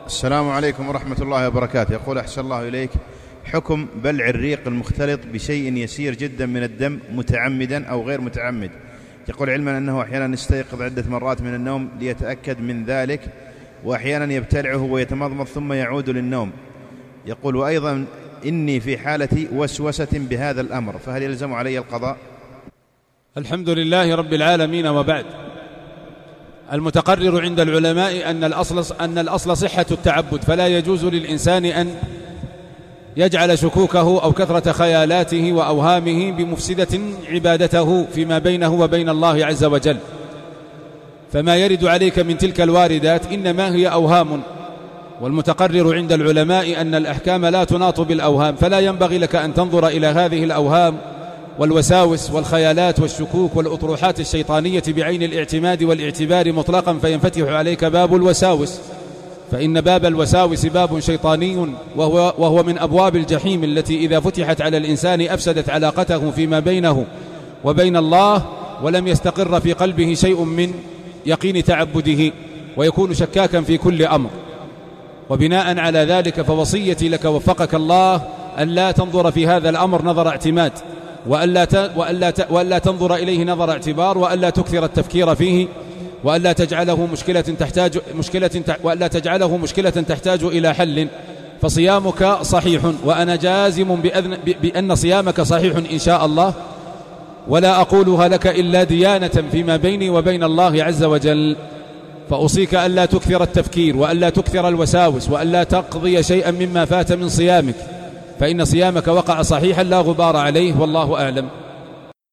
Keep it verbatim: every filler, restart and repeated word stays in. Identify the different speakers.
Speaker 1: السلام عليكم ورحمة الله وبركاته. يقول أحسن الله إليك، حكم بلع الريق المختلط بشيء يسير جدا من الدم متعمدا أو غير متعمد. يقول علما أنه أحيانا يستيقظ عدة مرات من النوم ليتأكد من ذلك، وأحيانا يبتلعه ويتمضمض ثم يعود للنوم. يقول وأيضا إني في حالة وسوسة بهذا الأمر، فهل يلزم علي القضاء؟
Speaker 2: الحمد لله رب العالمين، وبعد. المتقرر عند العلماء أن الأصل, أن الأصل صحة التعبد، فلا يجوز للإنسان أن يجعل شكوكه أو كثرة خيالاته وأوهامه بمفسدة عبادته فيما بينه وبين الله عز وجل. فما يرد عليك من تلك الواردات إنما هي أوهام، والمتقرر عند العلماء أن الأحكام لا تناط بالأوهام، فلا ينبغي لك أن تنظر إلى هذه الأوهام والوساوس والخيالات والشكوك والأطروحات الشيطانية بعين الاعتماد والاعتبار مطلقا فينفتح عليك باب الوساوس، فإن باب الوساوس باب شيطاني، وهو, وهو من أبواب الجحيم التي إذا فتحت على الإنسان أفسدت علاقته فيما بينه وبين الله، ولم يستقر في قلبه شيء من يقين تعبده، ويكون شكاكا في كل أمر. وبناء على ذلك فوصيتي لك وفقك الله أن لا تنظر في هذا الأمر نظر اعتماد، وألا, وألا, وألا تنظر إليه نظر اعتبار، وألا تكثر التفكير فيه، وألا تجعله مشكلة تحتاج مشكلة وألا تجعله مشكلة تحتاج إلى حل. فصيامك صحيح، وأنا جازم بأن, بأن صيامك صحيح إن شاء الله، ولا أقولها لك إلا ديانة فيما بيني وبين الله عز وجل. فأوصيك ألا تكثر التفكير، وألا تكثر الوساوس، وألا تقضي شيئا مما فات من صيامك، فإن صيامك وقع صحيحا لا غبار عليه، والله أعلم.